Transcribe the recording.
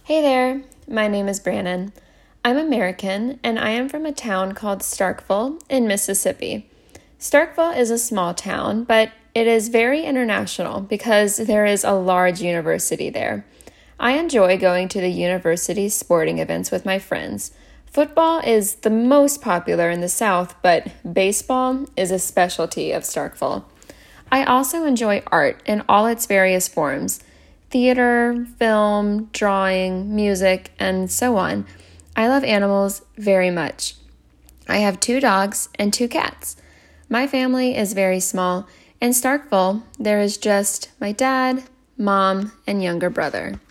Hey there, my name is Brannon. I'm American and I am from a town called Starkville in Mississippi. Starkville is a small town, but it is very international because there is a large university there. I enjoy going to the university's sporting events with my friends. Football is the most popular in the South, but baseball is a specialty of Starkville. I also enjoy art in all its various forms. Theater, film, drawing, music, and so on. I love animals very much. I have 2 dogs and 2 cats. My family is very small. In Starkville, there is just my dad, mom, and younger brother.